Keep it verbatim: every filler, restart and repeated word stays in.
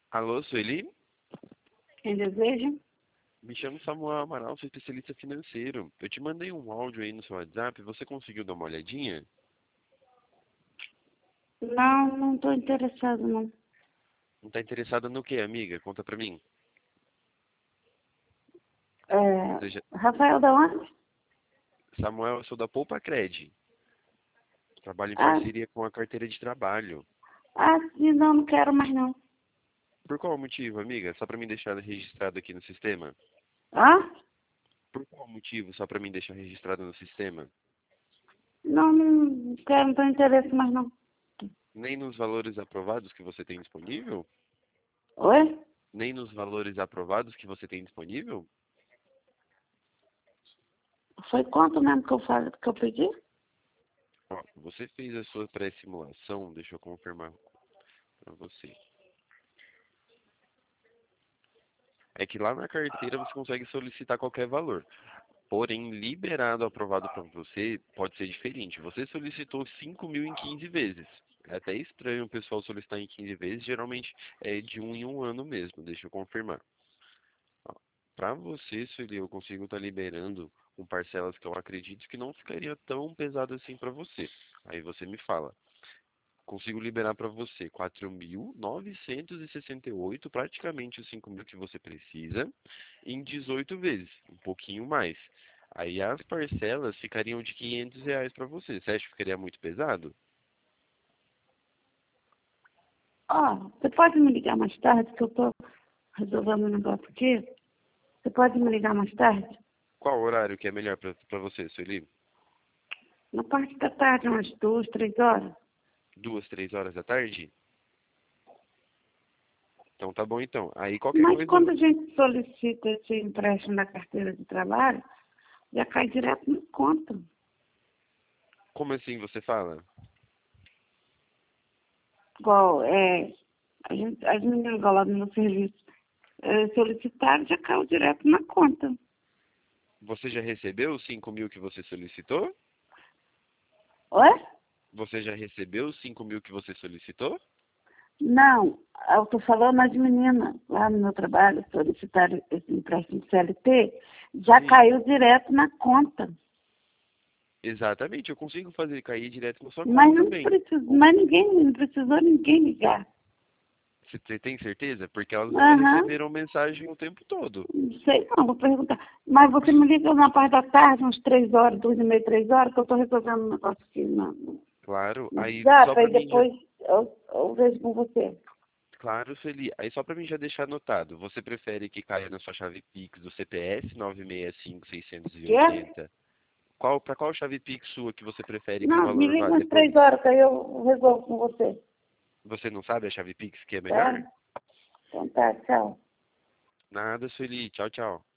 Alô, Sueli? Quem deseja? Me chamo Samuel Amaral, sou especialista financeiro. Eu te mandei um áudio aí no seu WhatsApp, você conseguiu dar uma olhadinha? Não, não estou interessado, não. Não tá interessada no quê, amiga? Conta pra mim. É, Seja Rafael da onde? Samuel, eu sou da Poupa Cred. Trabalho em Ah, parceria com a carteira de trabalho. ah, sim, não, não quero mais, não. Por qual motivo, amiga? Só pra mim deixar registrado aqui no sistema? Ah? Por qual motivo? Só pra mim deixar registrado no sistema? Não, não quero, não tenho interesse mais, não. Nem nos valores aprovados que você tem disponível? Oi? Nem nos valores aprovados que você tem disponível? Foi quanto mesmo que eu, falei, que eu pedi? Ó, você fez a sua pré-simulação, deixa eu confirmar pra você. É que lá na carteira você consegue solicitar qualquer valor. Porém, liberado, aprovado para você, pode ser diferente. Você solicitou cinco mil em quinze vezes. É até estranho o pessoal solicitar em quinze vezes, geralmente é de um em um ano mesmo, deixa eu confirmar. Para você, Sueli, eu consigo estar liberando com parcelas que eu acredito que não ficaria tão pesado assim para você. Aí você me fala. Consigo liberar para você quatro mil novecentos e sessenta e oito, praticamente os cinco mil que você precisa, em dezoito vezes, um pouquinho mais. Aí as parcelas ficariam de quinhentos reais para você. Você acha que ficaria muito pesado? Ó, você pode me ligar mais tarde, que eu estou resolvendo um negócio aqui? Você pode me ligar mais tarde? Qual horário que é melhor para você, Sueli? Na parte da tarde, umas duas, três horas? Duas, três horas da tarde? Então tá bom então. Aí qualquer Mas coisa. quando a gente solicita esse empréstimo da carteira de trabalho, já cai direto no conta. Como assim você fala? Igual, é, a gente, as meninas lá no meu serviço é, solicitaram, já caiu direto na conta. Você já recebeu os cinco mil que você solicitou? Oi? Você já recebeu os cinco mil que você solicitou? Não, eu estou falando as meninas lá no meu trabalho solicitaram esse empréstimo C L T, já Sim. caiu direto na conta. Exatamente, eu consigo fazer cair direto na sua conta Mas não também. precisou, mas ninguém, não precisou ninguém ligar. Você tem certeza? Porque elas Aham, receberam mensagem o tempo todo. não sei não, vou perguntar. Mas você me liga na parte da tarde, umas três horas, duas e meia, três horas, que eu estou resolvendo um negócio aqui no, Claro, no aí só WhatsApp, pra aí mim já. depois eu, eu vejo com você. Claro, Celi. Aí só pra mim já deixar anotado. Você prefere que caia na sua chave Pix do C P S nove seis cinco seis Quer? oito zero? Qual, pra qual chave Pix sua que você prefere que o Não, me valor liga vá umas três depois? horas, que aí eu resolvo com você. Você não sabe a chave Pix que é melhor? Tá? Então tá, tchau. Nada, Sueli. Tchau, tchau.